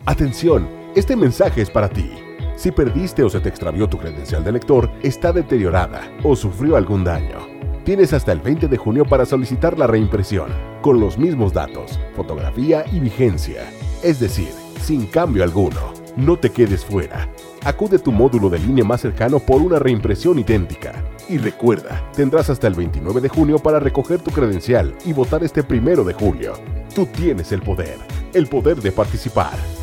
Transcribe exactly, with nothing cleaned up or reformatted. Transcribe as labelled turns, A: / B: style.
A: Atención, este mensaje es para ti. Si perdiste o se te extravió tu credencial de lector, está deteriorada o sufrió algún daño. Tienes hasta el veinte de junio para solicitar la reimpresión, con los mismos datos, fotografía y vigencia. Es decir, sin cambio alguno. No te quedes fuera. Acude a tu módulo de línea más cercano por una reimpresión idéntica. Y recuerda, tendrás hasta el veintinueve de junio para recoger tu credencial y votar este primero de julio. Tú tienes el poder, el poder de participar.